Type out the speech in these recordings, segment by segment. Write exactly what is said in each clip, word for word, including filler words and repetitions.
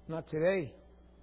Not today.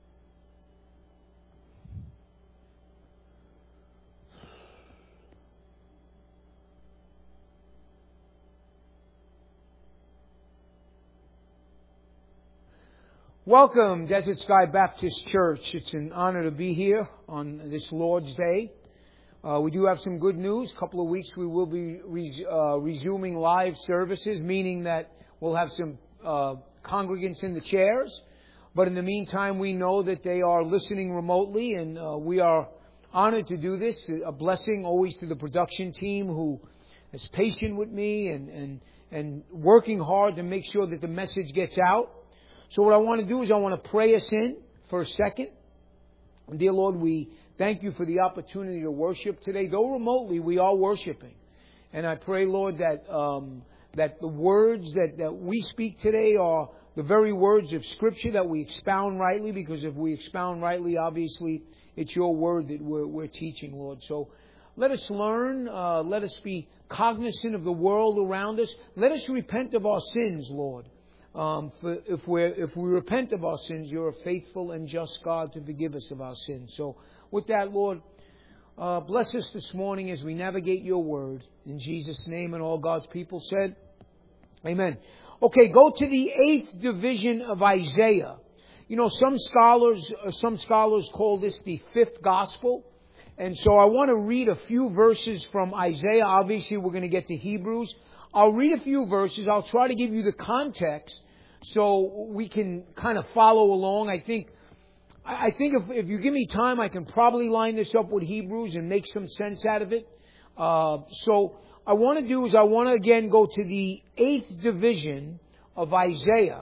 Welcome, Desert Sky Baptist Church. It's an honor to be here on this Lord's Day. Uh, we do have some good news. A couple of weeks we will be res- uh, resuming live services, meaning that we'll have some uh, congregants in the chairs. But in the meantime, we know that they are listening remotely, and uh, we are honored to do this. A blessing always to the production team who is patient with me and, and, and working hard to make sure that the message gets out. So what I want to do is I want to pray us in for a second. Dear Lord, we thank you for the opportunity to worship today. Though remotely, we are worshiping. And I pray, Lord, that um, that the words that, that we speak today are the very words of Scripture that we expound rightly, because if we expound rightly, obviously, it's your word that we're, we're teaching, Lord. So let us learn. Uh, let us be cognizant of the world around us. Let us repent of our sins, Lord. Um, for if we if we repent of our sins, you're a faithful and just God to forgive us of our sins. So with that, Lord, uh, bless us this morning as we navigate your word. In Jesus' name, and all God's people said, amen. Okay, go to the eighth division of Isaiah. You know, some scholars, uh, some scholars call this the fifth gospel. And so I want to read a few verses from Isaiah. Obviously, we're going to get to Hebrews. I'll read a few verses. I'll try to give you the context so we can kind of follow along. I think I think if, if you give me time, I can probably line this up with Hebrews and make some sense out of it. Uh, so I want to do is I want to again go to the eighth division of Isaiah.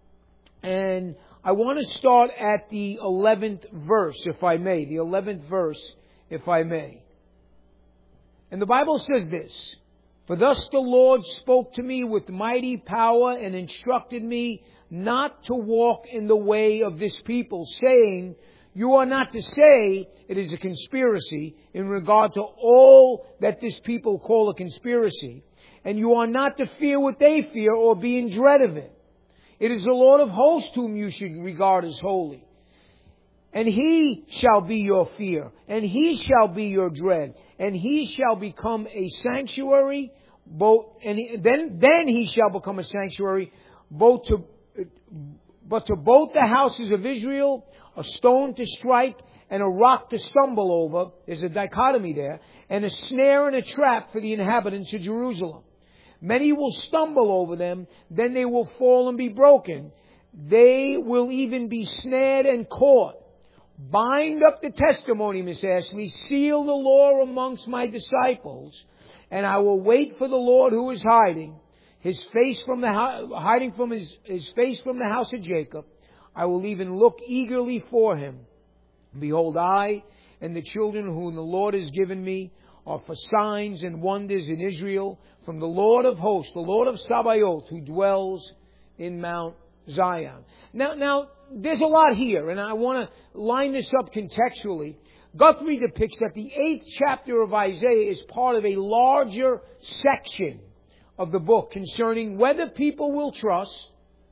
And I want to start at the eleventh verse, if I may. The eleventh verse, if I may. And the Bible says this: For thus the Lord spoke to me with mighty power and instructed me not to walk in the way of this people, saying, You are not to say it is a conspiracy in regard to all that this people call a conspiracy, and you are not to fear what they fear or be in dread of it. It is the Lord of hosts whom you should regard as holy. And He shall be your fear, and He shall be your dread, and He shall become a sanctuary, both, and he, then, then He shall become a sanctuary, both to, but to both the houses of Israel, a stone to strike and a rock to stumble over. There's a dichotomy there, and a snare and a trap for the inhabitants of Jerusalem. Many will stumble over them, then they will fall and be broken. They will even be snared and caught. Bind up the testimony, Miss Ashley. Seal the law amongst my disciples. And I will wait for the Lord who is hiding. His face from the hiding from his, his face from the house of Jacob. I will even look eagerly for him. Behold, I and the children whom the Lord has given me are for signs and wonders in Israel from the Lord of hosts, the Lord of Sabaoth, who dwells in Mount Zion. Now, now, there's a lot here, and I want to line this up contextually. Guthrie depicts that the eighth chapter of Isaiah is part of a larger section of the book concerning whether people will trust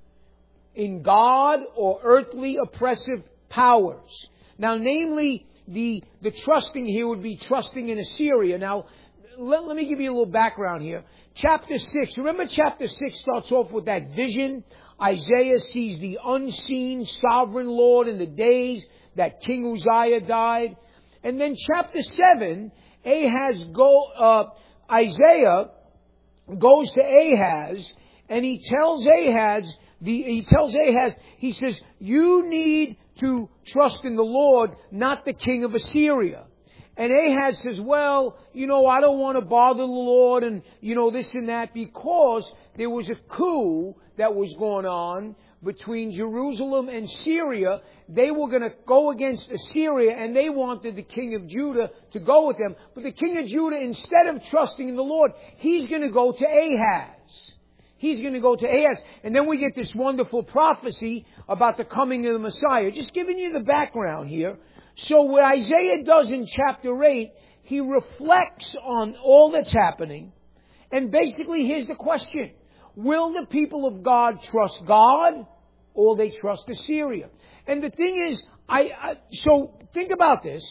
in God or earthly oppressive powers. Now, namely, the, the trusting here would be trusting in Assyria. Now, let, let me give you a little background here. Chapter six, remember chapter six starts off with that vision. Isaiah sees the unseen sovereign Lord in the days that King Uzziah died. And then chapter seven, Ahaz go, uh, Isaiah goes to Ahaz and he tells Ahaz, the, he tells Ahaz, he says, you need to trust in the Lord, not the king of Assyria. And Ahaz says, well, you know, I don't want to bother the Lord and, you know, this and that, because there was a coup that was going on between Jerusalem and Syria. They were going to go against Assyria, and they wanted the king of Judah to go with them. But the king of Judah, instead of trusting in the Lord, he's going to go to Ahaz. He's going to go to Ahaz. And then we get this wonderful prophecy about the coming of the Messiah. Just giving you the background here. So what Isaiah does in chapter eight, he reflects on all that's happening. And basically, here's the question. Will the people of God trust God or they trust Assyria. And the thing is, I, I so think about this.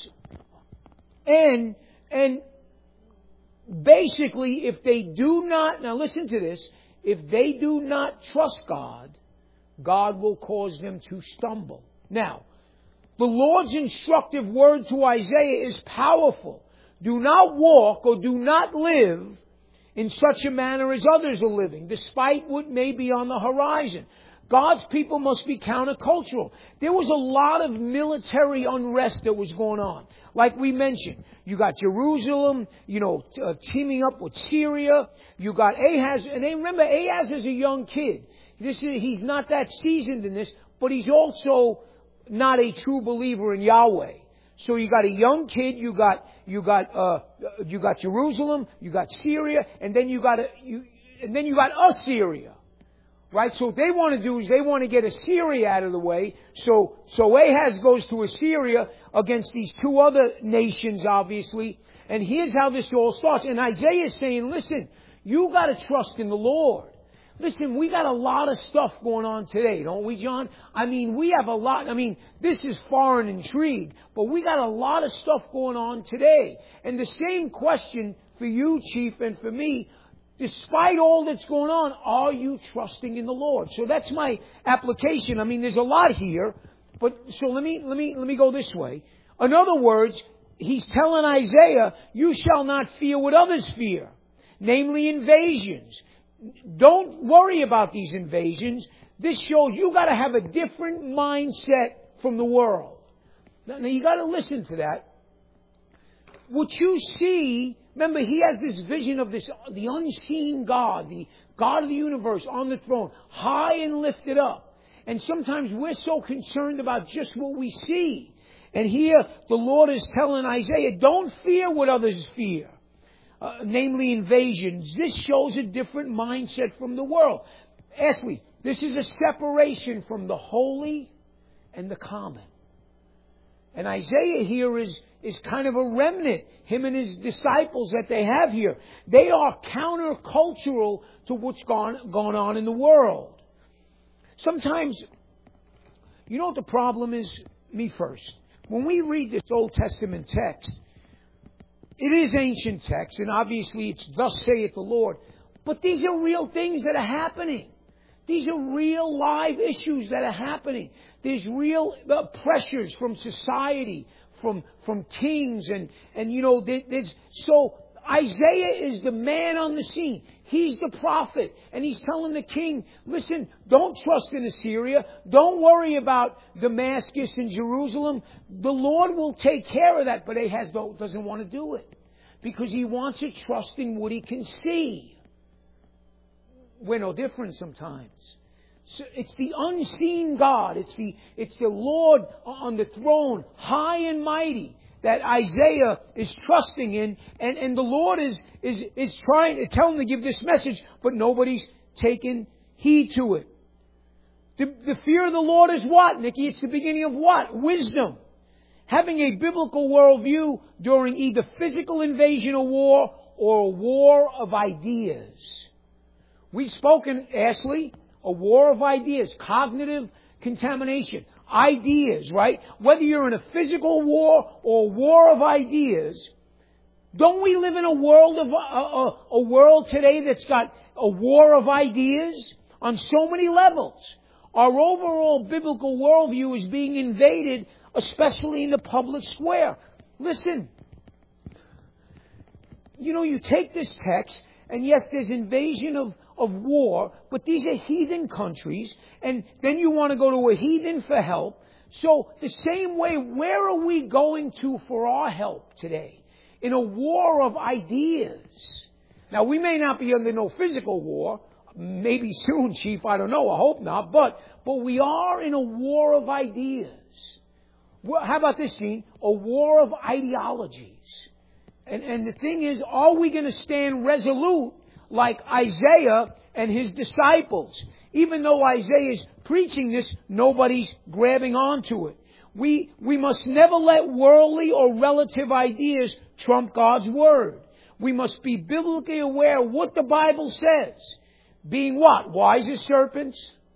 And, and basically, if they do not, now listen to this, if they do not trust God, God will cause them to stumble. Now, the Lord's instructive word to Isaiah is powerful. Do not walk or do not live in such a manner as others are living, despite what may be on the horizon. God's people must be countercultural. There was a lot of military unrest that was going on. Like we mentioned, you got Jerusalem, you know, uh, teaming up with Syria. You got Ahaz, and they remember Ahaz is a young kid. This is, he's not that seasoned in this, but he's also not a true believer in Yahweh. So you got a young kid, you got you got uh, you got Jerusalem, you got Syria, and then you got a, you, and then you got Assyria, right? So what they want to do is they want to get Assyria out of the way. So so Ahaz goes to Assyria against these two other nations, obviously. And here's how this all starts. And Isaiah is saying, listen, you got to trust in the Lord. Listen, we got a lot of stuff going on today, don't we, John? I mean, we have a lot. I mean, this is foreign intrigue, but we got a lot of stuff going on today. And the same question for you, Chief, and for me, despite all that's going on, are you trusting in the Lord? So that's my application. I mean, there's a lot here, but so let me let me let me go this way. In other words, he's telling Isaiah, you shall not fear what others fear, namely invasions. Don't worry about these invasions. This shows you got to have a different mindset from the world. Now, now you got to listen to that. What you see, remember, he has this vision of this, the unseen God, the God of the universe on the throne, high and lifted up. And sometimes we're so concerned about just what we see. And here the Lord is telling Isaiah, don't fear what others fear. Uh, namely invasions. This shows a different mindset from the world. Ask me, this is a separation from the holy and the common. And Isaiah here is, is kind of a remnant, him and his disciples that they have here. They are countercultural to what's gone, gone on in the world. Sometimes, you know what the problem is? Me first. When we read this Old Testament text, it is ancient text, and obviously it's thus saith the Lord. But these are real things that are happening. These are real live issues that are happening. There's real uh, pressures from society, from from kings, and, and you know, there, there's... So Isaiah is the man on the scene. He's the prophet, and he's telling the king, listen, don't trust in Assyria. Don't worry about Damascus and Jerusalem. The Lord will take care of that, but Ahaz doesn't want to do it because he wants to trust in what he can see. We're no different sometimes. So it's the unseen God. It's the, it's the Lord on the throne, high and mighty, that Isaiah is trusting in, and, and the Lord is, is, is trying to tell him to give this message, but nobody's taken heed to it. The, the fear of the Lord is what, Nikki? It's the beginning of what? Wisdom. Having a biblical worldview during either physical invasion or war, or a war of ideas. We've spoken, Ashley, a war of ideas, cognitive contamination. Ideas, right? Whether you're in a physical war or a war of ideas, don't we live in a world of a, a, a world today that's got a war of ideas on so many levels? Our overall biblical worldview is being invaded, especially in the public square. Listen, you know, you take this text, and yes, there's invasion of of war, but these are heathen countries, and then you want to go to a heathen for help. So the same way, where are we going to for our help today? In a war of ideas. Now, we may not be under no physical war. Maybe soon, Chief, I don't know, I hope not. But, but we are in a war of ideas. Well, how about this, Gene? A war of ideologies. And, and the thing is, are we going to stand resolute like Isaiah and his disciples? Even though Isaiah is preaching this, nobody's grabbing onto it. We, we must never let worldly or relative ideas trump God's Word. We must be biblically aware of what the Bible says. Being what? Wise as serpents,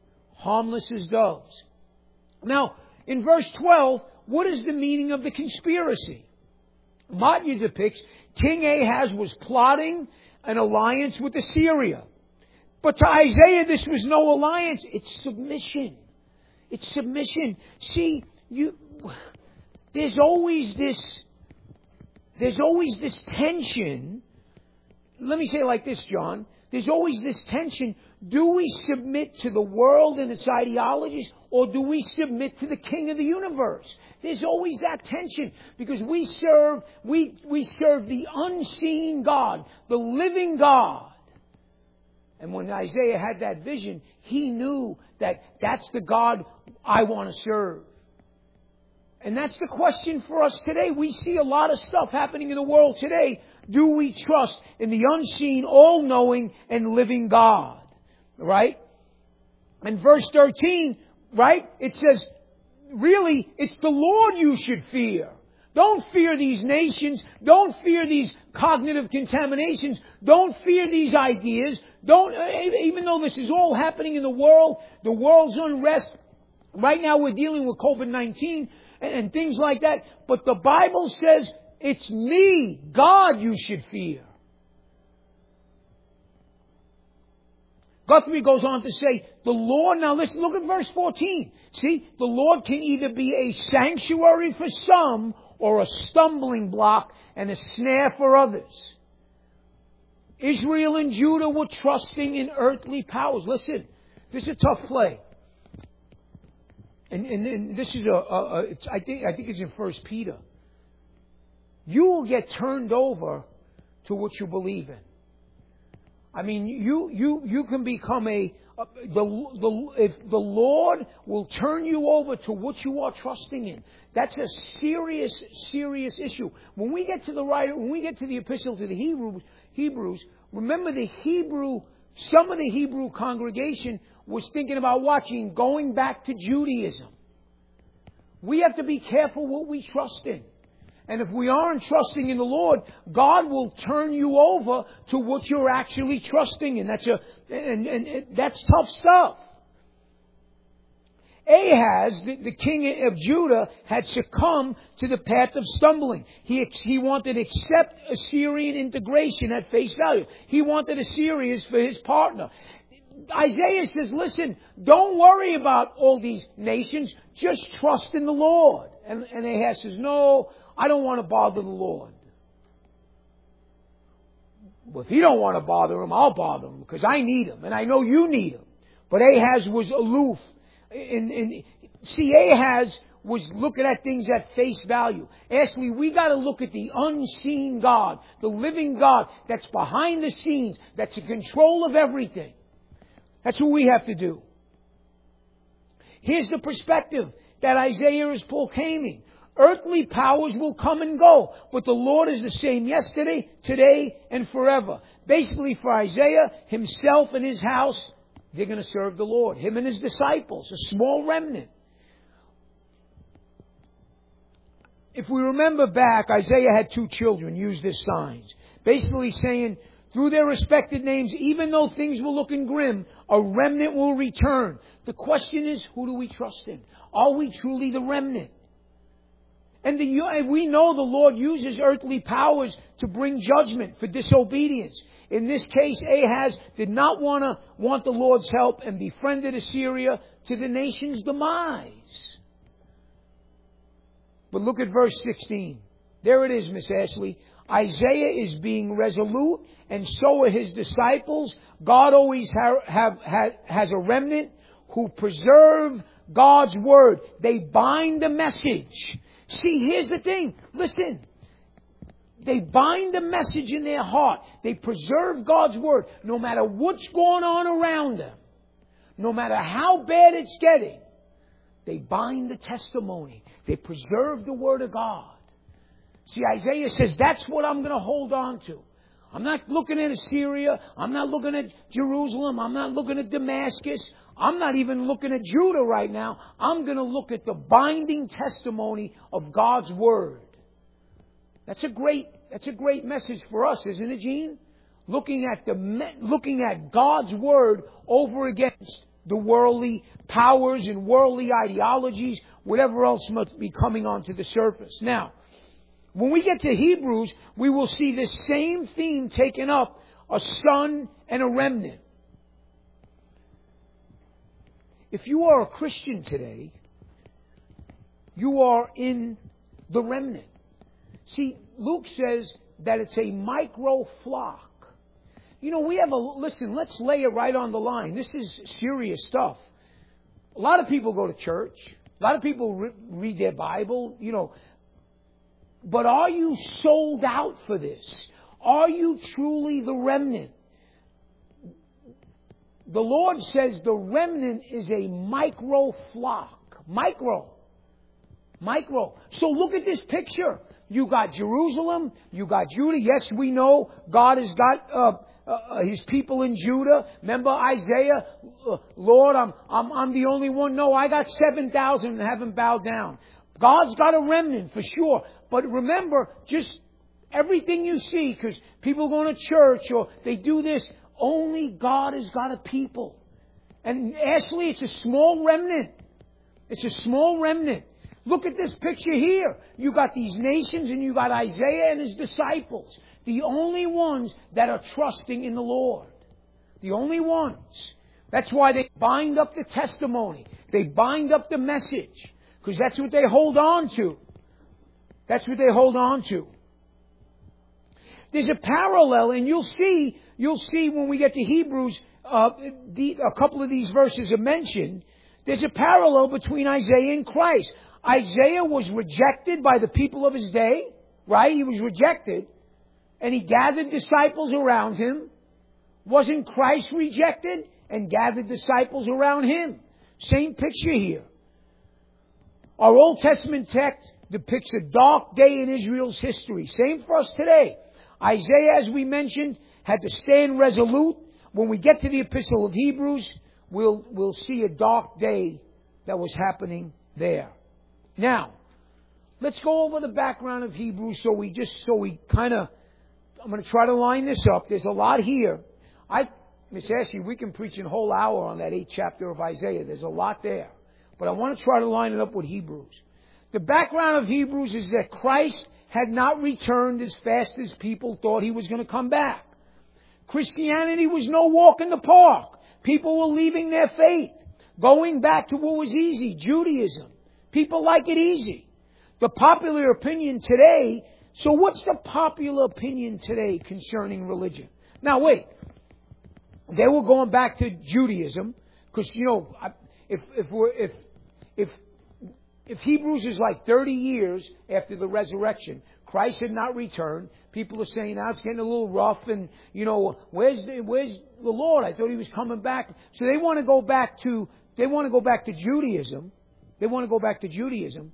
harmless as doves. Now, in verse twelve, what is the meaning of the conspiracy? Matthew depicts King Ahaz was plotting an alliance with Assyria. But to Isaiah, this was no alliance. It's submission. It's submission. See, you, there's always this, there's always this tension. Let me say it like this, John. There's always this tension. Do we submit to the world and its ideologies, or do we submit to the King of the universe? There's always that tension, because we serve, we, we serve the unseen God, the living God. And when Isaiah had that vision, he knew that that's the God I want to serve. And that's the question for us today. We see a lot of stuff happening in the world today. Do we trust in the unseen, all-knowing, and living God? Right? And verse thirteen, right? It says, really, it's the Lord you should fear. Don't fear these nations. Don't fear these cognitive contaminations. Don't fear these ideas. Don't, even though this is all happening in the world, the world's unrest. Right now we're dealing with COVID nineteen and, and things like that. But the Bible says it's me, God, you should fear. Guthrie goes on to say, the Lord, now listen, look at verse fourteen. See, the Lord can either be a sanctuary for some or a stumbling block and a snare for others. Israel and Judah were trusting in earthly powers. Listen, this is a tough play. And, and, and this is a, a, a it's, I think, I think it's in First Peter. You will get turned over to what you believe in. I mean, you, you, you can become a, a the, the, if the Lord will turn you over to what you are trusting in. That's a serious, serious issue. When we get to the writer, when we get to the epistle to the Hebrews, Hebrews, remember the Hebrew, some of the Hebrew congregation was thinking about watching, going back to Judaism. We have to be careful what we trust in. And if we aren't trusting in the Lord, God will turn you over to what you're actually trusting in. That's a, and, and, and that's tough stuff. Ahaz, the, the king of Judah, had succumbed to the path of stumbling. He, he wanted to accept Assyrian integration at face value. He wanted Assyria for his partner. Isaiah says, listen, don't worry about all these nations. Just trust in the Lord. And, and Ahaz says, no, I don't want to bother the Lord. Well, if you don't want to bother him, I'll bother him because I need him and I know you need him. But Ahaz was aloof. In, in, see, Ahaz was looking at things at face value. Ashley, we got to look at the unseen God, the living God that's behind the scenes, that's in control of everything. That's what we have to do. Here's the perspective that Isaiah is proclaiming. Earthly powers will come and go, but the Lord is the same yesterday, today, and forever. Basically, for Isaiah, himself and his house, they're going to serve the Lord. Him and his disciples, a small remnant. If we remember back, Isaiah had two children use this signs. Basically saying, through their respected names, even though things were looking grim, a remnant will return. The question is, who do we trust in? Are we truly the remnant? And the, we know the Lord uses earthly powers to bring judgment for disobedience. In this case, Ahaz did not want to want the Lord's help and befriended Assyria to the nation's demise. But look at verse sixteen. There it is, Miss Ashley. Isaiah is being resolute, and so are his disciples. God always have, have, have, has a remnant who preserve God's word. They bind the message. See, here's the thing. Listen. They bind the message in their heart. They preserve God's word. No matter what's going on around them. No matter how bad it's getting. They bind the testimony. They preserve the word of God. See, Isaiah says, that's what I'm going to hold on to. I'm not looking at Assyria. I'm not looking at Jerusalem. I'm not looking at Damascus. I'm not even looking at Judah right now. I'm going to look at the binding testimony of God's word. That's a great, that's a great message for us, isn't it, Gene? Looking at the, looking at God's word over against the worldly powers and worldly ideologies, whatever else must be coming onto the surface. Now, when we get to Hebrews, we will see this same theme taken up, a son and a remnant. If you are a Christian today, you are in the remnant. See, Luke says that it's a micro flock. You know, we have a, listen, let's lay it right on the line. This is serious stuff. A lot of people go to church. A lot of people re- read their Bible, you know. But are you sold out for this? Are you truly the remnant? The Lord says the remnant is a micro flock. Micro. Micro. So look at this picture. You got Jerusalem. You got Judah. Yes, we know God has got uh, uh, His people in Judah. Remember Isaiah? Uh, Lord, I'm, I'm, I'm the only one. No, I got seven thousand and haven't bowed down. God's got a remnant for sure. But remember, just everything you see, because people go to church or they do this, only God has got a people. And Ashley, it's a small remnant. It's a small remnant. Look at this picture here. You got these nations and you got Isaiah and his disciples. The only ones that are trusting in the Lord. The only ones. That's why they bind up the testimony. They bind up the message. Because that's what they hold on to. That's what they hold on to. There's a parallel, and you'll see, you'll see when we get to Hebrews, uh, the, a couple of these verses are mentioned. There's a parallel between Isaiah and Christ. Isaiah was rejected by the people of his day, right? He was rejected, and he gathered disciples around him. Wasn't Christ rejected and gathered disciples around him? Same picture here. Our Old Testament text depicts a dark day in Israel's history. Same for us today. Isaiah, as we mentioned, had to stand resolute. When we get to the Epistle of Hebrews, we'll, we'll see a dark day that was happening there. Now, let's go over the background of Hebrews so we just, so we kind of, I'm going to try to line this up. There's a lot here. I, Miss Ashley, we can preach a whole hour on that eighth chapter of Isaiah. There's a lot there. But I want to try to line it up with Hebrews. The background of Hebrews is that Christ had not returned as fast as people thought He was going to come back. Christianity was no walk in the park. People were leaving their faith, going back to what was easy, Judaism. People like it easy. The popular opinion today, so what's the popular opinion today concerning religion? Now wait, they were going back to Judaism, because, you know, if, if we're, if, if, If Hebrews is like thirty years after the resurrection, Christ had not returned. People are saying, now it's getting a little rough and, you know, where's the, where's the Lord? I thought He was coming back. So they want to go back to, they want to go back to Judaism. They want to go back to Judaism.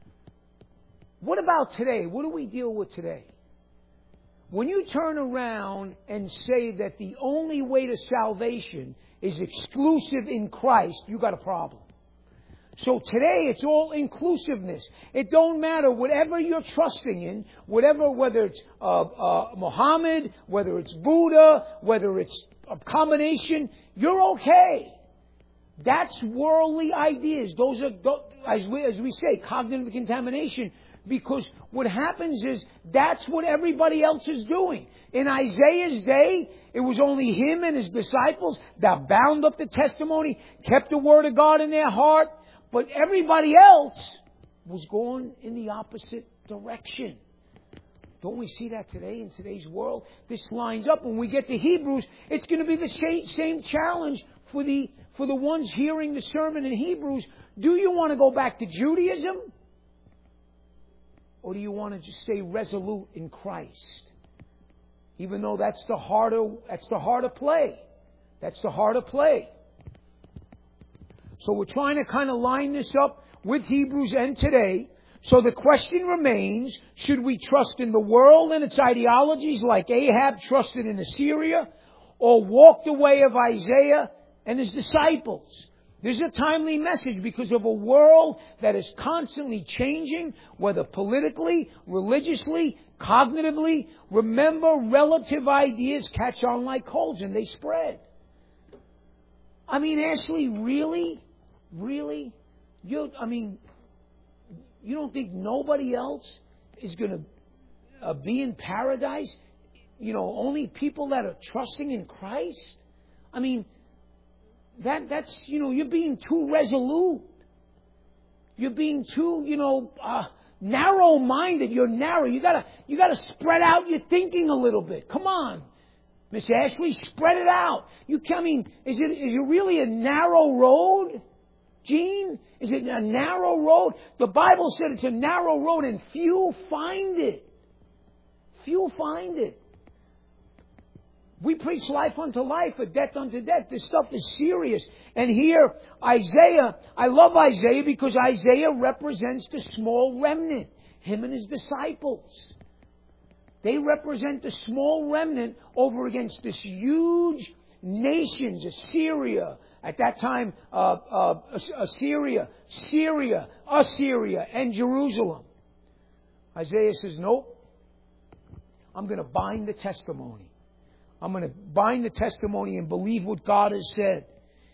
What about today? What do we deal with today? When you turn around and say that the only way to salvation is exclusive in Christ, you got a problem. So today it's all inclusiveness. It don't matter whatever you're trusting in, whatever, whether it's uh, uh, Muhammad, whether it's Buddha, whether it's a combination, you're okay. That's worldly ideas. Those are, as we, as we say, cognitive contamination. Because what happens is that's what everybody else is doing. In Isaiah's day, it was only him and his disciples that bound up the testimony, kept the word of God in their heart. But everybody else was going in the opposite direction. Don't we see that today in today's world? This lines up. When we get to Hebrews, it's going to be the same challenge for the, for the ones hearing the sermon in Hebrews. Do you want to go back to Judaism? Or do you want to just stay resolute in Christ? Even though that's the harder, that's the harder play. That's the harder play. So we're trying to kind of line this up with Hebrews and today. So the question remains, should we trust in the world and its ideologies like Ahab trusted in Assyria, or walk the way of Isaiah and his disciples? This is a timely message because of a world that is constantly changing, whether politically, religiously, cognitively. Remember, relative ideas catch on like colds and they spread. I mean, Ashley, really? Really? You, I mean, you don't think nobody else is going to uh, be in paradise? You know, only people that are trusting in Christ? I mean, that that's, you know, you're being too resolute. You're being too, you know, uh, narrow-minded. You're narrow. You gotta, you gotta spread out your thinking a little bit. Come on, Miss Ashley, spread it out. You, I mean, is it is it really a narrow road, Gene? Is it a narrow road? The Bible said it's a narrow road, and few find it. Few find it. We preach life unto life, or death unto death. This stuff is serious. And here, Isaiah, I love Isaiah because Isaiah represents the small remnant. Him and his disciples. They represent the small remnant over against this huge nations, Assyria. At that time, uh, uh, Assyria, Syria, Assyria, and Jerusalem. Isaiah says, nope. I'm going to bind the testimony. I'm going to bind the testimony and believe what God has said.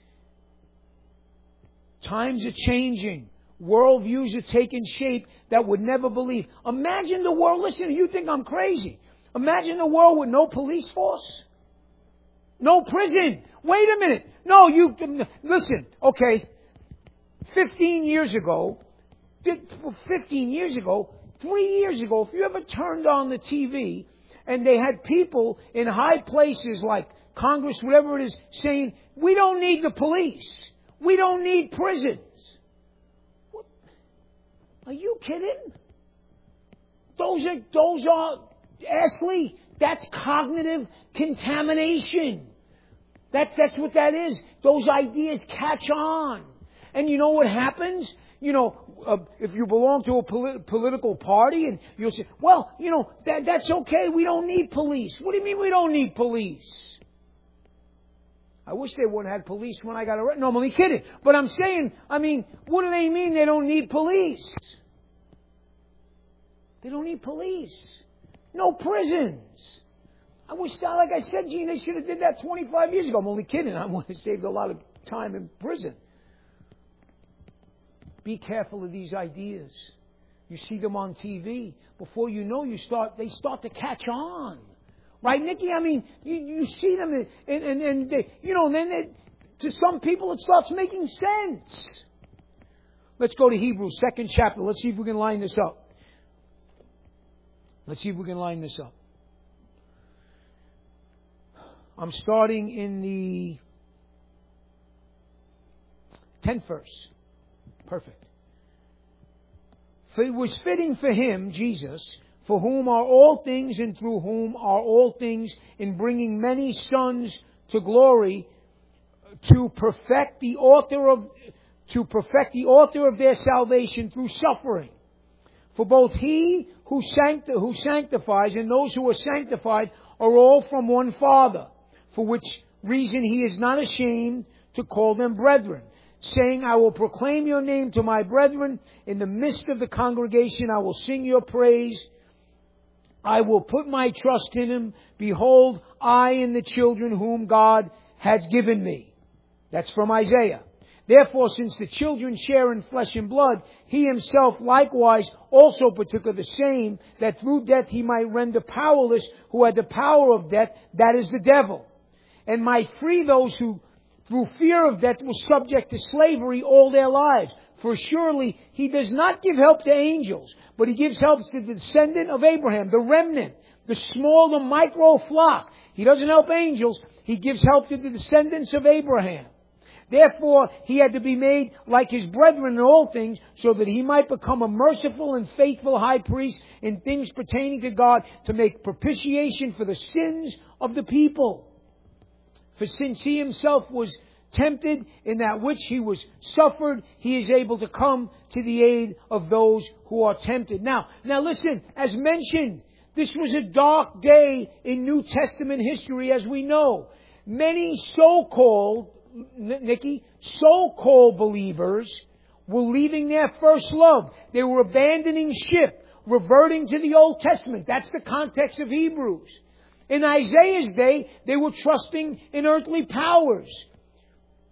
Times are changing. Worldviews are taking shape that would never believe. Imagine the world. Listen, you think I'm crazy. Imagine the world with no police force. No prison. Wait a minute. No, you, listen, okay. fifteen years ago, fifteen years ago, three years ago, if you ever turned on the T V, and they had people in high places like Congress, whatever it is, saying, we don't need the police. We don't need prisons. What? Are you kidding? Those are, those are, Ashley, that's cognitive contamination. That's, that's what that is. Those ideas catch on. And you know what happens? You know, uh, if you belong to a polit- political party and you'll say, well, you know, that, that's okay. We don't need police. What do you mean we don't need police? I wish they wouldn't have had police when I got arrested. No, I'm only kidding. But I'm saying, I mean, what do they mean they don't need police? They don't need police. No prisons. I wish, like I said, Gene, they should have did that twenty-five years ago. I'm only kidding. I want to save a lot of time in prison. Be careful of these ideas. You see them on T V. Before you know, you start. They start to catch on, right, Nikki? I mean, you, you see them, and and, and they, you know, and then they, to some people it starts making sense. Let's go to Hebrews, second chapter. Let's see if we can line this up. Let's see if we can line this up. I'm starting in the tenth verse. Perfect. For it was fitting for him, Jesus, for whom are all things and through whom are all things, in bringing many sons to glory, to perfect the author of to perfect the author of their salvation through suffering. For both he who, sancti- who sanctifies and those who are sanctified are all from one Father, for which reason he is not ashamed to call them brethren, saying, I will proclaim your name to my brethren. In the midst of the congregation I will sing your praise. I will put my trust in him. Behold, I and the children whom God has given me. That's from Isaiah. Therefore, since the children share in flesh and blood, he himself likewise also partook of the same, that through death he might render powerless who had the power of death, that is the devil, and might free those who through fear of death were subject to slavery all their lives. For surely he does not give help to angels, but he gives help to the descendant of Abraham, the remnant, the small, the micro flock. He doesn't help angels. He gives help to the descendants of Abraham. Therefore, he had to be made like his brethren in all things, so that he might become a merciful and faithful high priest in things pertaining to God, to make propitiation for the sins of the people. For since he himself was tempted in that which he was suffered, he is able to come to the aid of those who are tempted. Now, now listen, as mentioned, this was a dark day in New Testament history, as we know. Many so-called, Nikki, so-called believers were leaving their first love. They were abandoning ship, reverting to the Old Testament. That's the context of Hebrews. In Isaiah's day, they were trusting in earthly powers.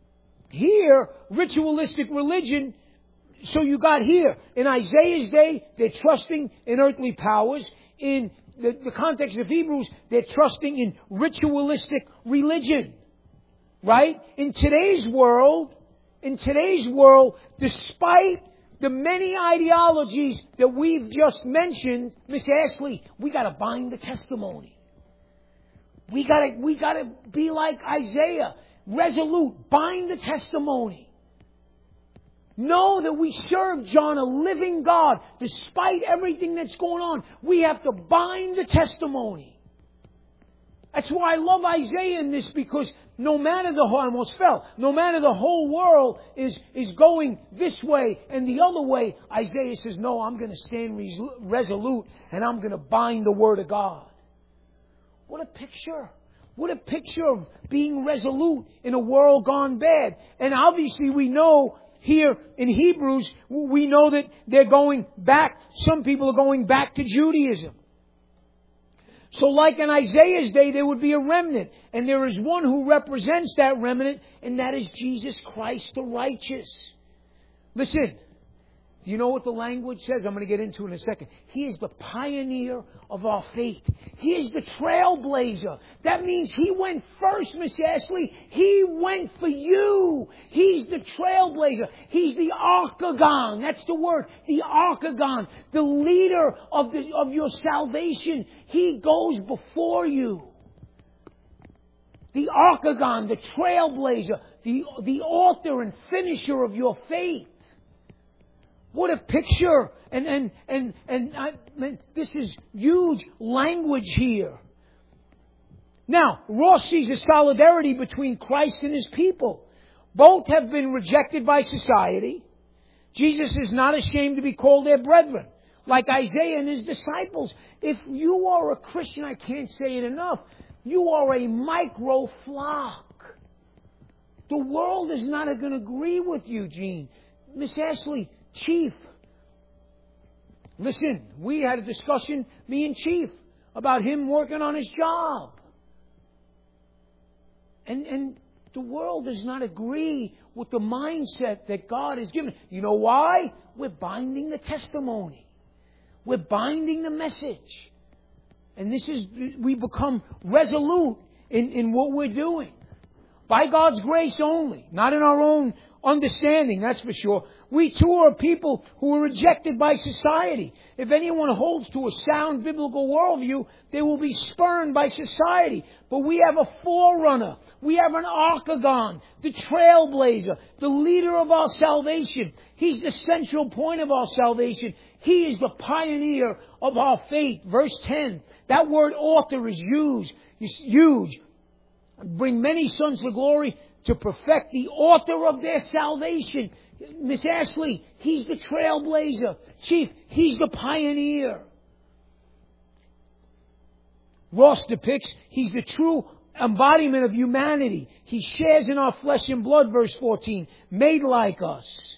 Here, ritualistic religion, so you got here, in Isaiah's day, they're trusting in earthly powers. In the, the context of Hebrews, they're trusting in ritualistic religion. Right? In today's world, in today's world, despite the many ideologies that we've just mentioned, Miss Ashley, we gotta bind the testimony. We gotta, we gotta be like Isaiah. Resolute. Bind the testimony. Know that we serve John, a living God. Despite everything that's going on, we have to bind the testimony. That's why I love Isaiah in this, because no matter the whole, I almost fell, no matter the whole world is, is going this way and the other way, Isaiah says, no, I'm going to stand resolute and I'm going to bind the Word of God. What a picture. What a picture of being resolute in a world gone bad. And obviously we know here in Hebrews, we know that they're going back, some people are going back to Judaism. So like in Isaiah's day, there would be a remnant. And there is one who represents that remnant, and that is Jesus Christ the righteous. Listen, do you know what the language says? I'm going to get into it in a second. He is the pioneer of our faith. He is the trailblazer. That means He went first, Miss Ashley. He went for you. He's the trailblazer. He's the archegon. That's the word. The archegon. The leader of, the, of your salvation. He goes before you. The archegon, the trailblazer, the, the author and finisher of your faith. What a picture. And, and, and, and I, this is huge language here. Now, Ross sees a solidarity between Christ and His people. Both have been rejected by society. Jesus is not ashamed to be called their brethren, like Isaiah and his disciples. If you are a Christian, I can't say it enough, you are a micro flock. The world is not going to agree with you, Gene. Miss Ashley, Chief, listen, we had a discussion, me and Chief, about him working on his job. And, and the world does not agree with the mindset that God has given. You know why? We're binding the testimony. We're binding the message. And this is, we become resolute in, in what we're doing. By God's grace only, not in our own understanding, that's for sure. We too are people who are rejected by society. If anyone holds to a sound biblical worldview, they will be spurned by society. But we have a forerunner. We have an archegon, the trailblazer, the leader of our salvation. He's the central point of our salvation. He is the pioneer of our faith. Verse ten, that word author is used. It's huge. Bring many sons to glory, to perfect the author of their salvation. Miss Ashley, He's the trailblazer. Chief, He's the pioneer. Ross depicts He's the true embodiment of humanity. He shares in our flesh and blood, verse fourteen, made like us.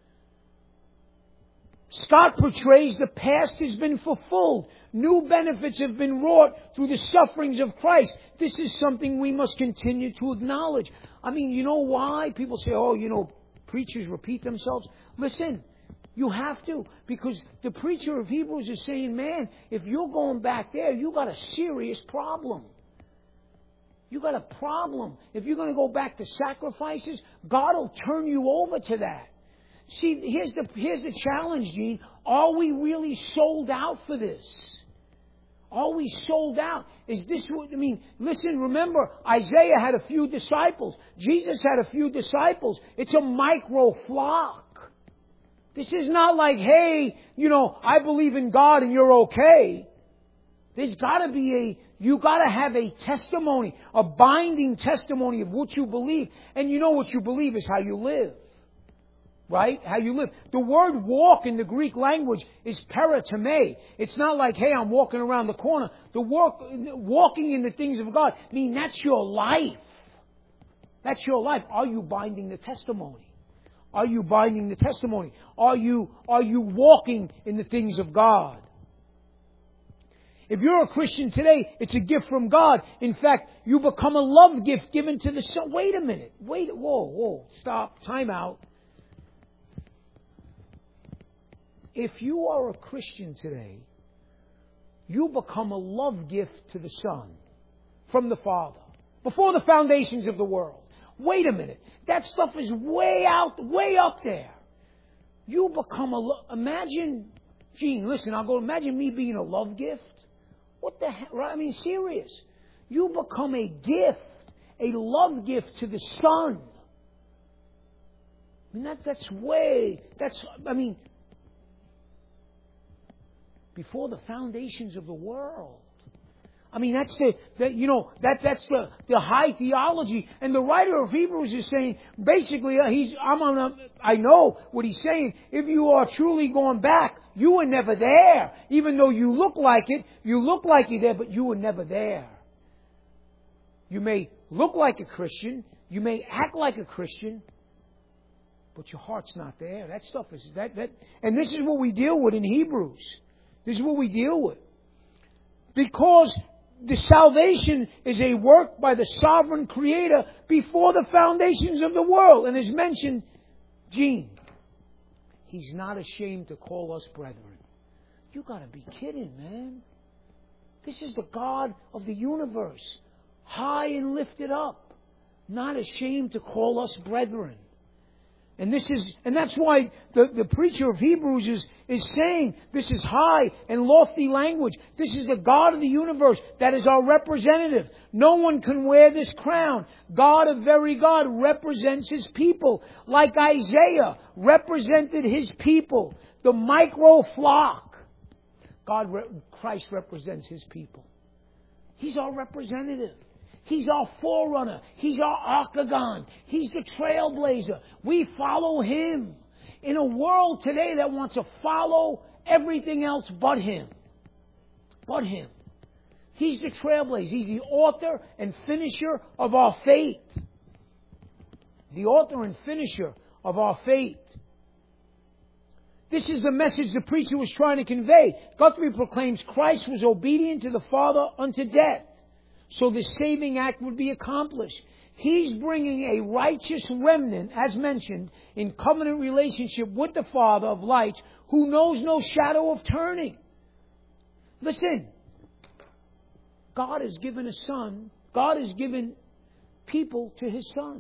Scott portrays the past has been fulfilled. New benefits have been wrought through the sufferings of Christ. This is something we must continue to acknowledge. I mean, you know why? People say, oh, you know, preachers repeat themselves. Listen, you have to. Because the preacher of Hebrews is saying, man, if you're going back there, you got a serious problem. You got a problem. If you're going to go back to sacrifices, God will turn you over to that. See, here's the, here's the challenge, Gene. Are we really sold out for this? Are we sold out? Is this what, I mean, listen, remember, Isaiah had a few disciples. Jesus had a few disciples. It's a micro flock. This is not like, hey, you know, I believe in God and you're okay. There's got to be a, you got to have a testimony, a binding testimony of what you believe. And you know what you believe is how you live. Right? How you live. The word walk in the Greek language is peritome. It's not like, hey, I'm walking around the corner. The walk, walking in the things of God, I mean, that's your life. That's your life. Are you binding the testimony? Are you binding the testimony? Are you, are you walking in the things of God? If you're a Christian today, it's a gift from God. In fact, you become a love gift given to the Son. Wait a minute. Wait. Whoa, whoa. Stop. Time out. If you are a Christian today, you become a love gift to the Son from the Father before the foundations of the world. Wait a minute. That stuff is way out, way up there. You become a... Lo- imagine... Gene, listen, I'll go... Imagine me being a love gift. What the hell? I mean, serious. You become a gift, a love gift to the Son. I mean, that, that's way... That's... I mean... Before the foundations of the world. I mean, that's the, the you know, that that's the, the high theology. And the writer of Hebrews is saying, basically, uh, he's, I'm on a, I know what he's saying. If you are truly going back, you were never there. Even though you look like it, you look like you're there, but you were never there. You may look like a Christian, you may act like a Christian, but your heart's not there. That stuff is, that, that, and this is what we deal with in Hebrews. This is what we deal with. Because the salvation is a work by the sovereign Creator before the foundations of the world. And as mentioned, Gene, He's not ashamed to call us brethren. You got to be kidding, man. This is the God of the universe, high and lifted up, not ashamed to call us brethren. And this is, and that's why the, the preacher of Hebrews is, is saying this is high and lofty language. This is the God of the universe that is our representative. No one can wear this crown. God, a very God, represents His people. Like Isaiah represented His people. The micro flock. God, Christ represents His people. He's our representative. He's our forerunner. He's our archegon. He's the trailblazer. We follow Him. In a world today that wants to follow everything else but Him. But Him. He's the trailblazer. He's the author and finisher of our faith. The author and finisher of our faith. This is the message the preacher was trying to convey. Guthrie proclaims Christ was obedient to the Father unto death, so the saving act would be accomplished. He's bringing a righteous remnant, as mentioned, in covenant relationship with the Father of lights, who knows no shadow of turning. Listen, God has given a Son. God has given people to His Son.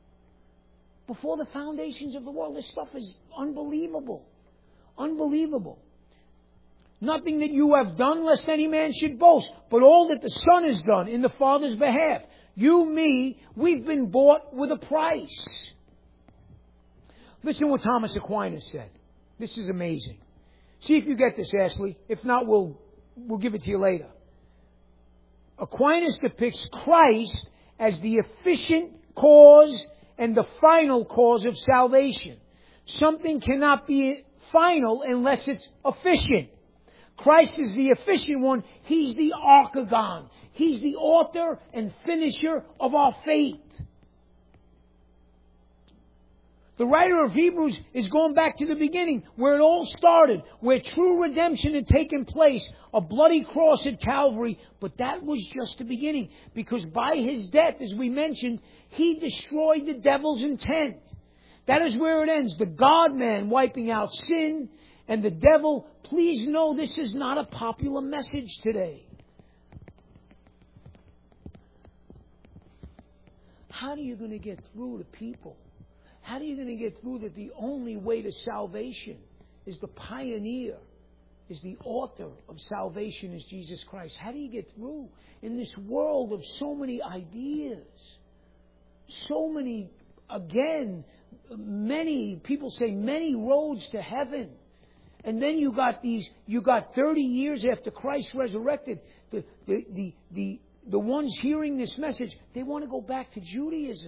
Before the foundations of the world, this stuff is unbelievable. Unbelievable. Nothing that you have done, lest any man should boast, but all that the Son has done in the Father's behalf. You, me, we've been bought with a price. Listen to what Thomas Aquinas said. This is amazing. See if you get this, Ashley. If not, we'll, we'll give it to you later. Aquinas depicts Christ as the efficient cause and the final cause of salvation. Something cannot be final unless it's efficient. Christ is the efficient one. He's the archegon. He's the author and finisher of our faith. The writer of Hebrews is going back to the beginning, where it all started, where true redemption had taken place, a bloody cross at Calvary. But that was just the beginning, because by His death, as we mentioned, He destroyed the devil's intent. That is where it ends. The God-man wiping out sin and the devil. Please know this is not a popular message today. How are you going to get through to people? How are you going to get through that the only way to salvation is the pioneer, is the author of salvation is Jesus Christ? How do you get through in this world of so many ideas? So many, again, many, people say many roads to heaven. And then you got these, you got thirty years after Christ resurrected, the, the, the, the, the ones hearing this message, they want to go back to Judaism.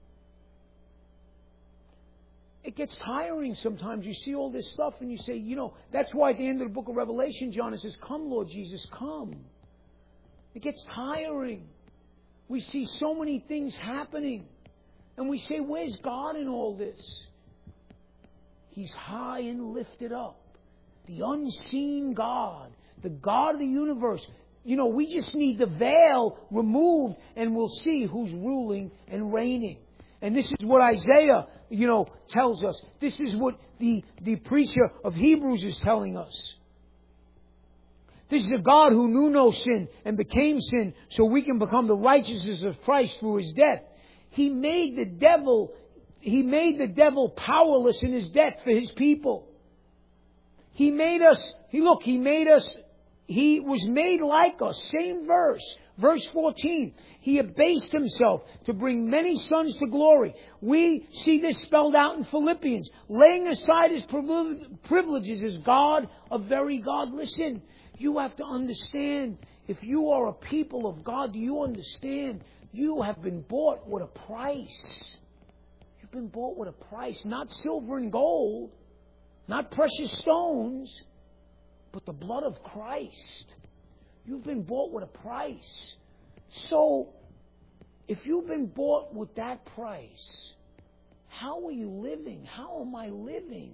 It gets tiring sometimes. You see all this stuff and you say, you know, that's why at the end of the book of Revelation, John, it says, come, Lord Jesus, come. It gets tiring. We see so many things happening. And we say, where's God in all this? He's high and lifted up. The unseen God, The God of the universe. You know, we just need the veil removed and we'll see who's ruling and reigning. And this is what Isaiah, you know, tells us. This is what the, the preacher of Hebrews is telling us. This is a God who knew no sin and became sin so we can become the righteousness of Christ through His death. He made the devil, He made the devil powerless in His death for His people. He made us, he look, He made us, He was made like us. Same verse. Verse fourteen. He abased Himself to bring many sons to glory. We see this spelled out in Philippians. Laying aside His privileges as God, a very God. Listen, you have to understand, if you are a people of God, do you understand? You have been bought with a price. You've been bought with a price. Not silver and gold. Not precious stones. But the blood of Christ. You've been bought with a price. So, if you've been bought with that price, how are you living? How am I living?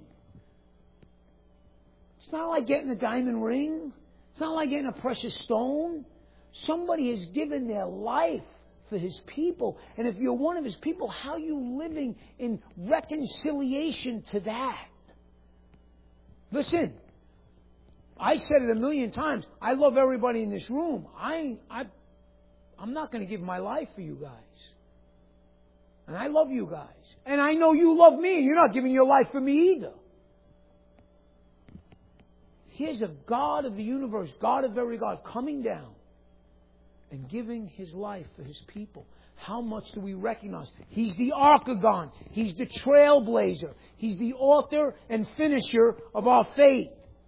It's not like getting a diamond ring. It's not like getting a precious stone. Somebody has given their life for His people. And if you're one of His people, how are you living in reconciliation to that? Listen. I said it a million times. I love everybody in this room. I, I, I'm not going to give my life for you guys. And I love you guys. And I know you love me, and you're not giving your life for me either. Here's a God of the universe, God of every God, coming down and giving His life for His people. How much do we recognize? He's the archegon. He's the trailblazer. He's the author and finisher of our faith.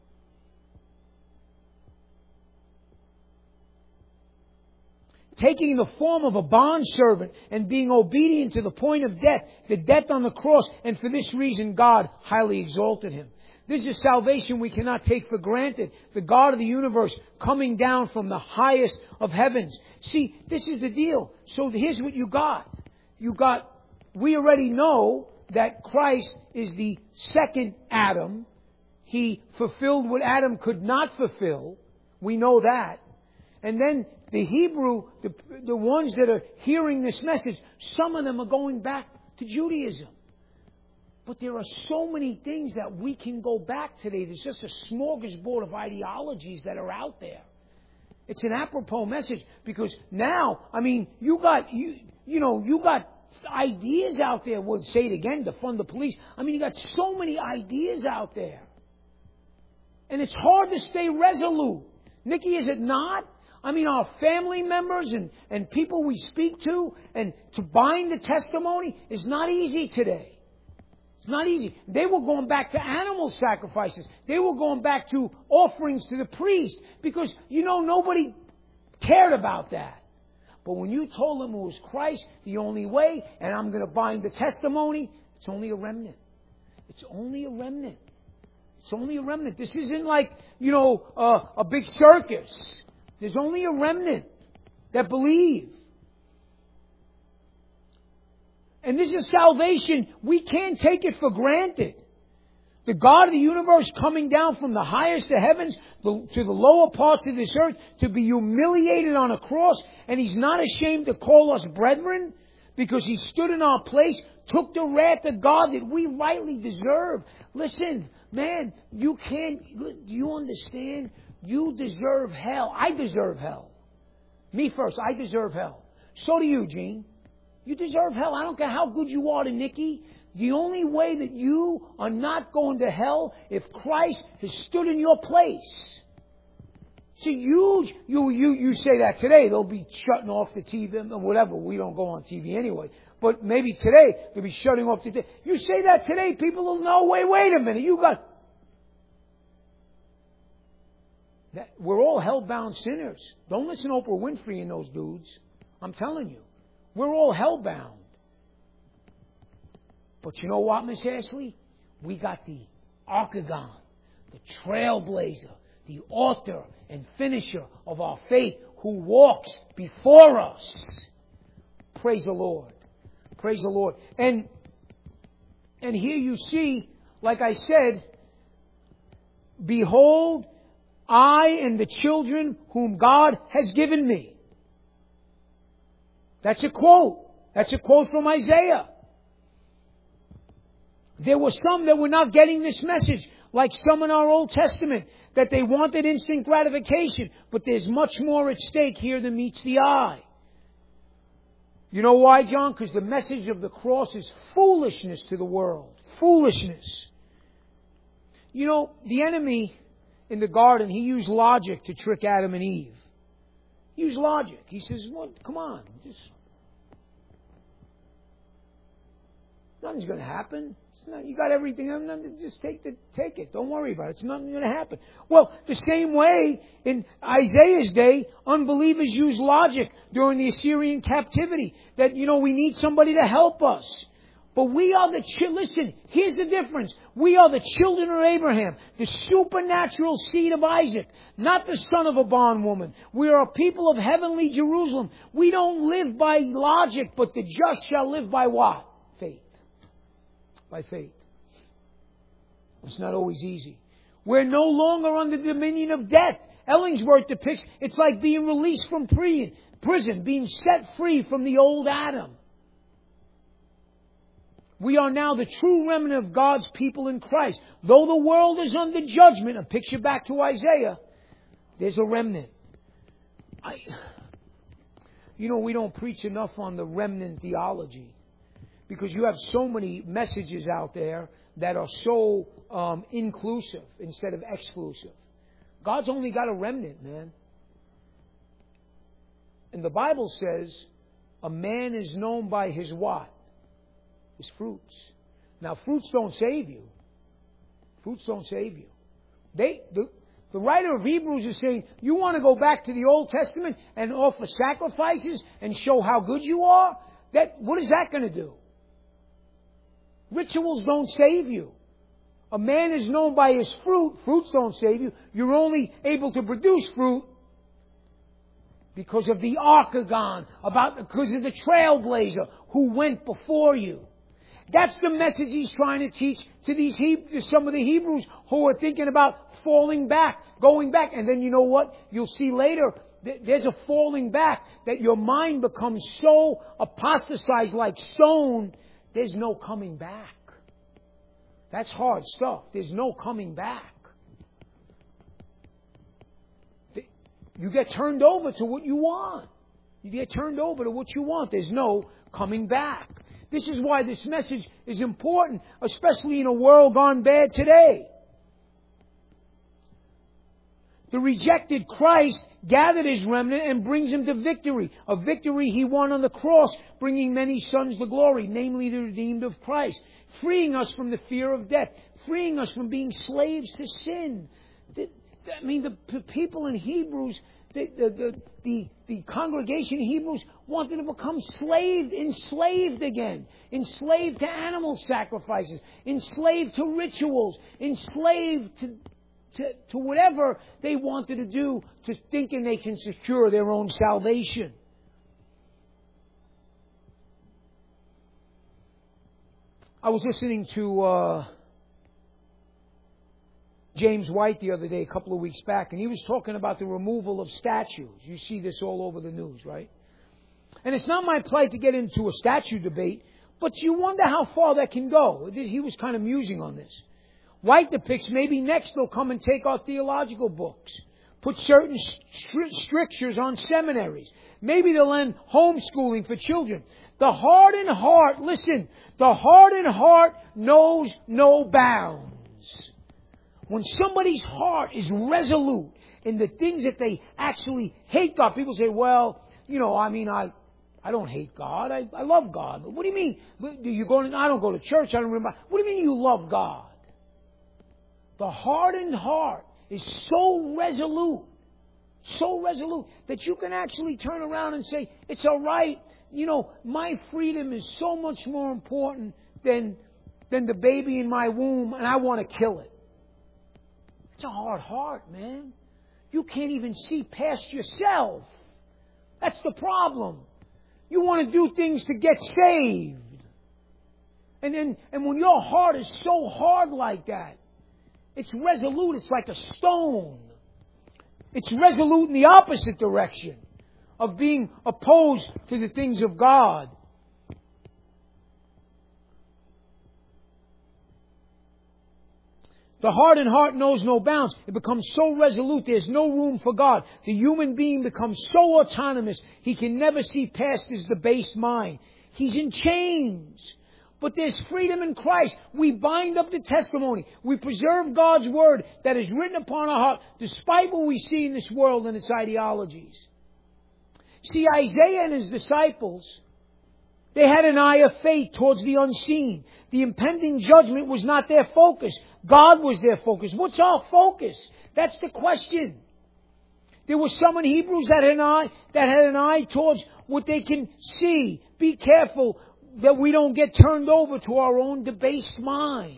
Taking the form of a bondservant and being obedient to the point of death, the death on the cross, and for this reason God highly exalted Him. This is salvation we cannot take for granted. The God of the universe coming down from the highest of heavens. See, this is the deal. So here's what you got. You got, we already know that Christ is the second Adam. He fulfilled what Adam could not fulfill. We know that. And then the Hebrew, the, the ones that are hearing this message, some of them are going back to Judaism. But there are so many things that we can go back today. There's just a smorgasbord of ideologies that are out there. It's an apropos message because now, I mean, you got, you, you know, you got ideas out there. Would say it again, defund the police. I mean, you got so many ideas out there. And it's hard to stay resolute. Nikki, is it not? I mean, our family members and, and people we speak to, and to bind the testimony is not easy today. It's not easy. They were going back to animal sacrifices. They were going back to offerings to the priest because, you know, nobody cared about that. But when you told them it was Christ, the only way, and I'm going to bind the testimony, it's only a remnant. It's only a remnant. It's only a remnant. This isn't like, you know, uh, a big circus. There's only a remnant that believe. And this is salvation. We can't take it for granted. The God of the universe coming down from the highest of heavens to the lower parts of this earth to be humiliated on a cross. And He's not ashamed to call us brethren because He stood in our place, took the wrath of God that we rightly deserve. Listen, man, you can't, do you understand? You deserve hell. I deserve hell. Me first, I deserve hell. So do you, Gene. You deserve hell. I don't care how good you are to Nikki. The only way that you are not going to hell if Christ has stood in your place. See, you, you, you, you say that today. They'll be shutting off the T V or whatever. We don't go on T V anyway. But maybe today they'll be shutting off the T V. You say that today, people will know, wait, wait a minute. You got... That, we're all hell-bound sinners. Don't listen to Oprah Winfrey and those dudes. I'm telling you. We're all hell-bound. But you know what, Miss Ashley? We got the archegon, the trailblazer, the author and finisher of our faith who walks before us. Praise the Lord. Praise the Lord. And, and here you see, like I said, behold, I and the children whom God has given me. That's a quote. That's a quote from Isaiah. There were some that were not getting this message, like some in our Old Testament, that they wanted instant gratification. But there's much more at stake here than meets the eye. You know why, John? Because the message of the cross is foolishness to the world. Foolishness. You know, the enemy in the garden, he used logic to trick Adam and Eve. He used logic. He says, well, come on, just... nothing's going to happen. It's not, you got everything. Just take the, take it. Don't worry about it. It's nothing going to happen. Well, the same way in Isaiah's day, unbelievers used logic during the Assyrian captivity. That, you know, we need somebody to help us. But we are the, chi- listen, here's the difference. We are the children of Abraham, the supernatural seed of Isaac, not the son of a bondwoman. We are a people of heavenly Jerusalem. We don't live by logic, but the just shall live by what? Faith. By faith. It's not always easy. We're no longer under the dominion of death. Ellingsworth depicts it's like being released from pre- prison, being set free from the old Adam. We are now the true remnant of God's people in Christ. Though the world is under judgment, a picture back to Isaiah, there's a remnant. I, you know, we don't preach enough on the remnant theology. Because you have so many messages out there that are so um, inclusive instead of exclusive. God's only got a remnant, man. And the Bible says a man is known by his what? His fruits. Now, fruits don't save you. Fruits don't save you. They, the, the writer of Hebrews is saying, you want to go back to the Old Testament and offer sacrifices and show how good you are? That, what is that going to do? Rituals don't save you. A man is known by his fruit. Fruits don't save you. You're only able to produce fruit because of the archegon, about, because of the trailblazer who went before you. That's the message he's trying to teach to these He- to some of the Hebrews who are thinking about falling back, going back. And then you know what? You'll see later, th- there's a falling back that your mind becomes so apostatized like stone. There's no coming back. That's hard stuff. There's no coming back. You get turned over to what you want. You get turned over to what you want. There's no coming back. This is why this message is important, especially in a world gone bad today. The rejected Christ gathered his remnant and brings him to victory. A victory he won on the cross, bringing many sons to glory, namely the redeemed of Christ, freeing us from the fear of death, freeing us from being slaves to sin. The, I mean, the p- people in Hebrews, the, the, the, the, the congregation in Hebrews wanted to become slaved, enslaved again, enslaved to animal sacrifices, enslaved to rituals, enslaved to... To, to whatever they wanted to do, to thinking they can secure their own salvation. I was listening to uh, James White the other day, a couple of weeks back, and he was talking about the removal of statues. You see this all over the news, right? And it's not my plight to get into a statue debate, but you wonder how far that can go. He was kind of musing on this. White depicts maybe next they'll come and take our theological books, put certain stri- strictures on seminaries. Maybe they'll end homeschooling for children. The hardened heart, listen, the hardened heart knows no bounds. When somebody's heart is resolute in the things that they actually hate God, people say, well, you know, I mean, I... I don't hate God. I, I love God. But what do you mean? Do you go to, I don't go to church. I don't remember. What do you mean you love God? The hardened heart is so resolute, so resolute, that you can actually turn around and say, it's all right. You know, my freedom is so much more important than, than the baby in my womb, and I want to kill it. It's a hard heart, man. You can't even see past yourself. That's the problem. You want to do things to get saved. And then, and when your heart is so hard like that, it's resolute. It's like a stone. It's resolute in the opposite direction of being opposed to the things of God. The hardened heart knows no bounds. It becomes so resolute, there's no room for God. The human being becomes so autonomous, he can never see past his debased mind. He's in chains. But there's freedom in Christ. We bind up the testimony. We preserve God's Word that is written upon our heart, despite what we see in this world and its ideologies. See, Isaiah and his disciples, they had an eye of faith towards the unseen. The impending judgment was not their focus. God was their focus. What's our focus? That's the question. There were some in Hebrews that had an eye, that had an eye towards what they can see. Be careful that we don't get turned over to our own debased mind.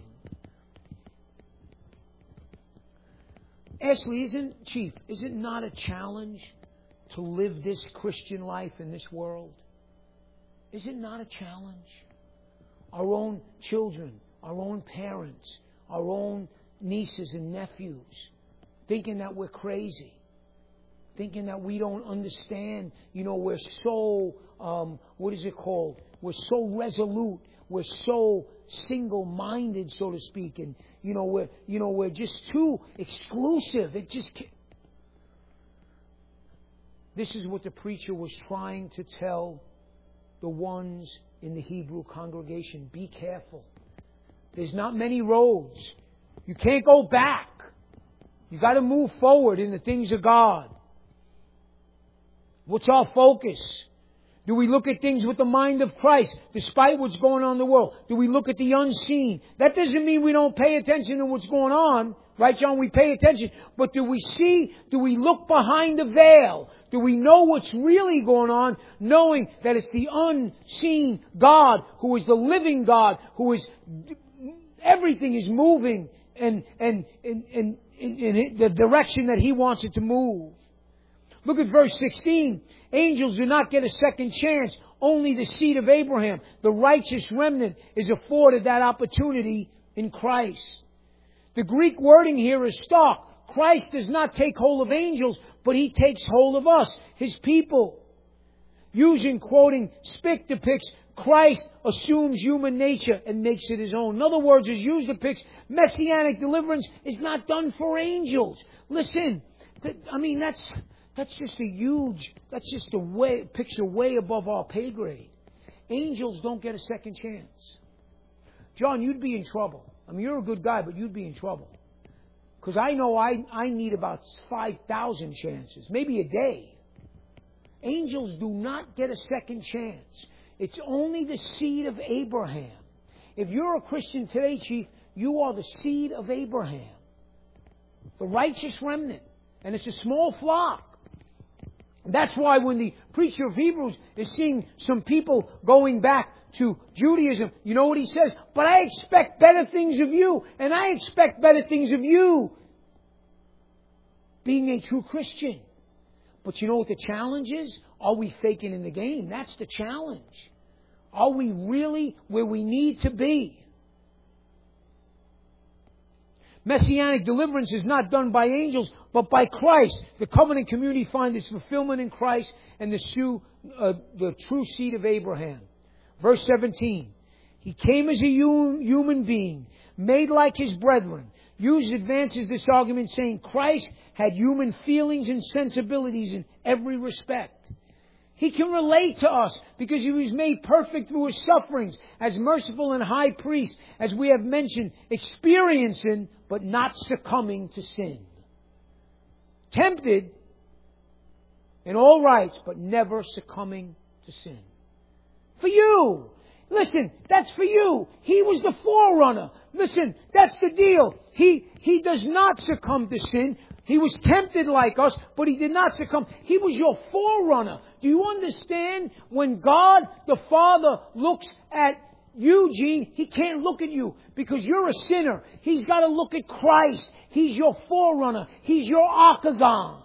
Ashley, isn't, Chief, is it not a challenge to live this Christian life in this world? Is it not a challenge? Our own children, our own parents, our own nieces and nephews, thinking that we're crazy, thinking that we don't understand. You know, we're so, um, what is it called? We're so resolute. We're so single-minded, so to speak, and you know, we're you know we're just too exclusive. It just can't. This is what the preacher was trying to tell the ones in the Hebrew congregation. Be careful. There's not many roads. You can't go back. You got to move forward in the things of God. What's our focus? Do we look at things with the mind of Christ, despite what's going on in the world? Do we look at the unseen? That doesn't mean we don't pay attention to what's going on. Right, John? We pay attention. But do we see, do we look behind the veil? Do we know what's really going on, knowing that it's the unseen God who is the living God, who is, everything is moving and, and, and, and in, in the direction that He wants it to move. Look at verse sixteen. Angels do not get a second chance. Only the seed of Abraham, the righteous remnant, is afforded that opportunity in Christ. The Greek wording here is stark. Christ does not take hold of angels, but He takes hold of us, His people. Using, quoting, Spick depicts Christ assumes human nature and makes it His own. In other words, as used depicts, messianic deliverance is not done for angels. Listen, th- I mean, that's that's just a huge, that's just a way, picture way above our pay grade. Angels don't get a second chance. John, you'd be in trouble. I mean, you're a good guy, but you'd be in trouble. Because I know I, I need about five thousand chances, maybe a day. Angels do not get a second chance. It's only the seed of Abraham. If you're a Christian today, Chief, you are the seed of Abraham. The righteous remnant. And it's a small flock. That's why when the preacher of Hebrews is seeing some people going back to Judaism, you know what he says? But I expect better things of you, and I expect better things of you, being a true Christian. But you know what the challenge is? Are we faking in the game? That's the challenge. Are we really where we need to be? Messianic deliverance is not done by angels, but by Christ. The covenant community finds its fulfillment in Christ and the, true, uh, the true seed of Abraham. Verse seventeen. He came as a human being, made like His brethren. Hughes advances this argument saying Christ had human feelings and sensibilities in every respect. He can relate to us because He was made perfect through His sufferings as merciful and high priest, as we have mentioned, experiencing but not succumbing to sin. Tempted in all rights, but never succumbing to sin. For you. Listen, that's for you. He was the forerunner. Listen, that's the deal. He, he does not succumb to sin. He was tempted like us, but He did not succumb. He was your forerunner. Do you understand? When God the Father looks at Eugene, He can't look at you because you're a sinner. He's got to look at Christ. He's your forerunner. He's your archegon.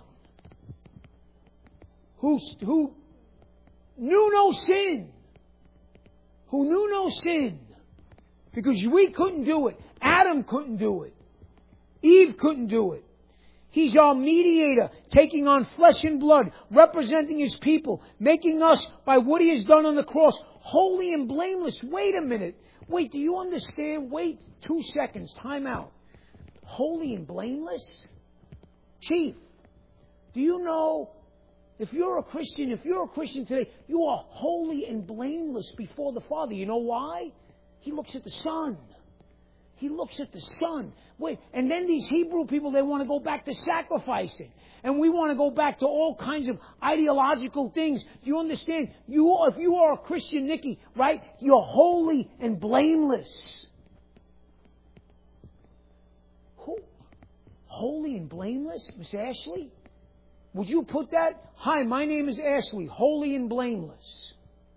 Who, who knew no sin. Who knew no sin. Because we couldn't do it. Adam couldn't do it. Eve couldn't do it. He's our mediator, taking on flesh and blood, representing His people, making us, by what He has done on the cross, holy and blameless. Wait a minute. Wait, do you understand? Wait two seconds. Time out. Holy and blameless? Chief, do you know, if you're a Christian, if you're a Christian today, you are holy and blameless before the Father. You know why? He looks at the Son. He looks at the Son. Wait, and then these Hebrew people, they want to go back to sacrificing. And we want to go back to all kinds of ideological things. Do you understand? You, if you are a Christian, Nikki, right, you're holy and blameless. Who? Holy and blameless? Miss Ashley? Would you put that? Hi, my name is Ashley, holy and blameless.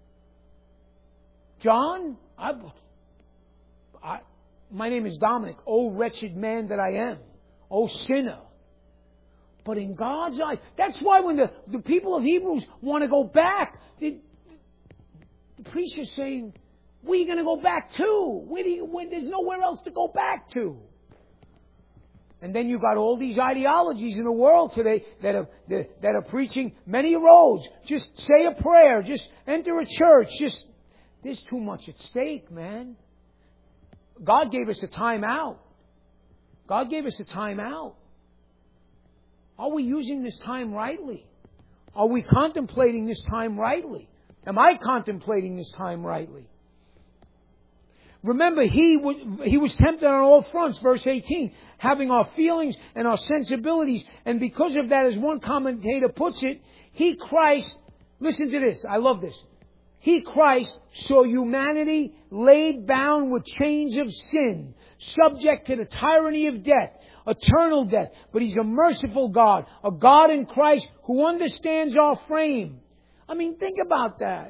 John? I... I My name is Dominic. Oh, wretched man that I am. Oh, sinner. But in God's eyes, that's why when the, the people of Hebrews want to go back, the, the preacher's saying, where are you going to go back to? Where do you, where, there's nowhere else to go back to. And then you've got all these ideologies in the world today that are, that, that are preaching many roads. Just say a prayer. Just enter a church. Just, there's too much at stake, man. God gave us a time out. God gave us a time out. Are we using this time rightly? Are we contemplating this time rightly? Am I contemplating this time rightly? Remember, he was, he was tempted on all fronts, verse eighteen, having our feelings and our sensibilities. And because of that, as one commentator puts it, he, Christ, listen to this, I love this. He, Christ, saw humanity laid bound with chains of sin, subject to the tyranny of death, eternal death. But He's a merciful God, a God in Christ who understands our frame. I mean, think about that.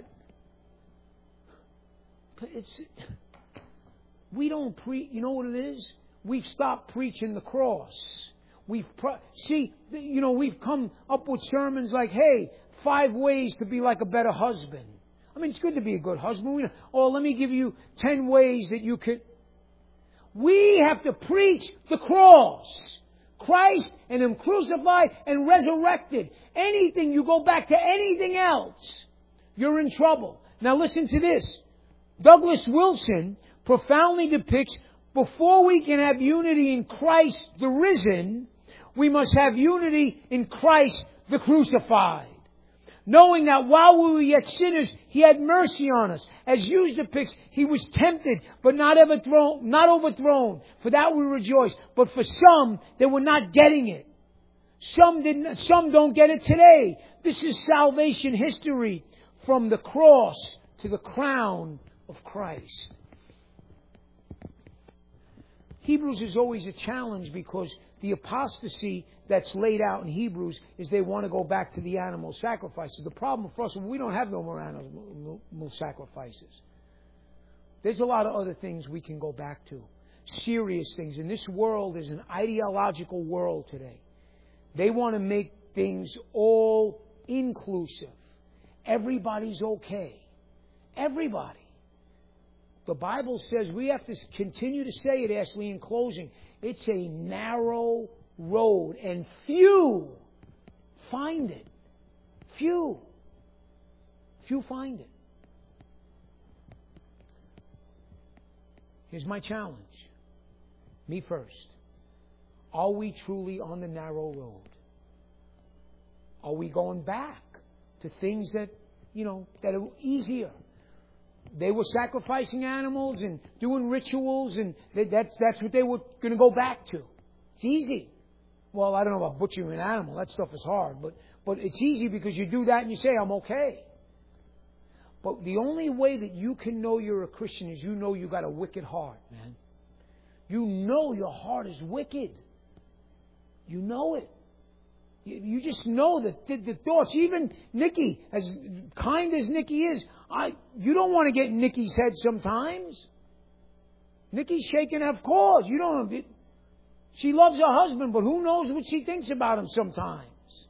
It's, we don't preach, you know what it is? We've stopped preaching the cross. We've, pro- see, you know, we've come up with sermons like, hey, five ways to be like a better husband. I mean, it's good to be a good husband. Oh, let me give you ten ways that you could. We have to preach the cross. Christ and Him crucified and resurrected. Anything, you go back to anything else, you're in trouble. Now listen to this. Douglas Wilson profoundly depicts, before we can have unity in Christ the risen, we must have unity in Christ the crucified. Knowing that while we were yet sinners, He had mercy on us. As Hughes depicts, He was tempted, but not overthrown, not overthrown. For that we rejoice. But for some, they were not getting it. Some didn't, some don't get it today. This is salvation history, from the cross to the crown of Christ. Hebrews is always a challenge, because the apostasy that's laid out in Hebrews is they want to go back to the animal sacrifices. The problem for us is we don't have no more animal sacrifices. There's a lot of other things we can go back to. Serious things. And this world is an ideological world today. They want to make things all inclusive. Everybody's okay. Everybody. The Bible says, we have to continue to say it, Ashley, in closing, it's a narrow road, and few find it. Few. Few find it. Here's my challenge. Me first. Are we truly on the narrow road? Are we going back to things that, you know, that are easier? They were sacrificing animals and doing rituals, and that's that's what they were going to go back to. It's easy. Well, I don't know about butchering an animal. That stuff is hard. But, but it's easy because you do that and you say, I'm okay. But the only way that you can know you're a Christian is you know you got a wicked heart, man. You know your heart is wicked. You know it. You, you just know that the, the thoughts, even Nikki, as kind as Nikki is, I you don't want to get in Nikki's head sometimes. Nikki's shaking her cause. You don't know. She loves her husband, but who knows what she thinks about him sometimes.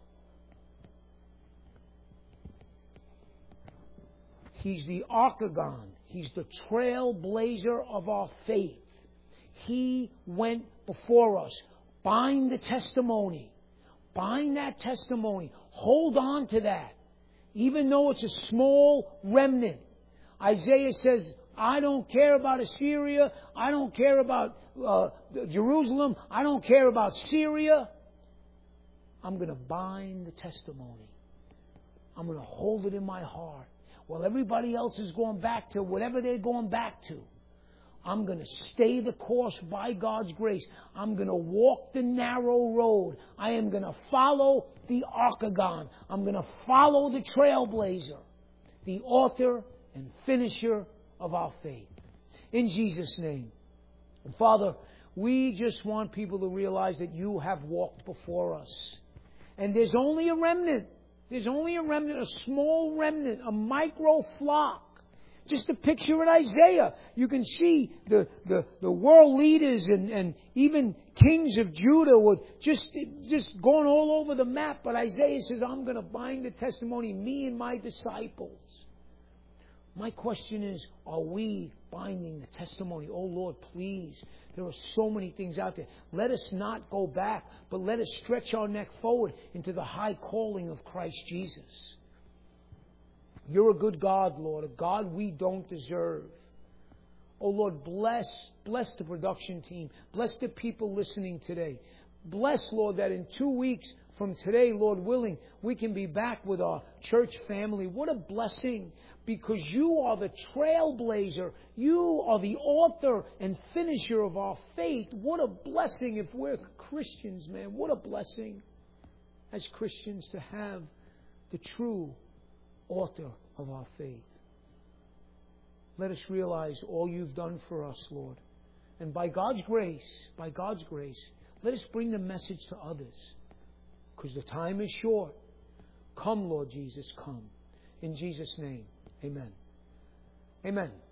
He's the archegone. He's the trailblazer of our faith. He went before us. Bind the testimony. Bind that testimony. Hold on to that. Even though it's a small remnant. Isaiah says, I don't care about Assyria. I don't care about uh, Jerusalem. I don't care about Syria. I'm going to bind the testimony. I'm going to hold it in my heart. While everybody else is going back to whatever they're going back to, I'm going to stay the course by God's grace. I'm going to walk the narrow road. I am going to follow the Archon. I'm going to follow the trailblazer, the author and finisher of our faith. In Jesus' name. And Father, we just want people to realize that you have walked before us. And there's only a remnant. There's only a remnant, a small remnant, a micro flock. Just a picture in Isaiah. You can see the, the, the world leaders and, and even kings of Judah were just, just going all over the map. But Isaiah says, I'm going to bind the testimony, me and my disciples. My question is, are we binding the testimony? Oh Lord, please. There are so many things out there. Let us not go back, but let us stretch our neck forward into the high calling of Christ Jesus. You're a good God, Lord, a God we don't deserve. Oh Lord, bless, bless the production team. Bless the people listening today. Bless, Lord, that in two weeks from today, Lord willing, we can be back with our church family. What a blessing. Because you are the trailblazer. You are the author and finisher of our faith. What a blessing if we're Christians, man. What a blessing as Christians to have the true author of our faith. Let us realize all you've done for us, Lord. And by God's grace, by God's grace, let us bring the message to others. Because the time is short. Come, Lord Jesus, come. In Jesus' name. Amen. Amen.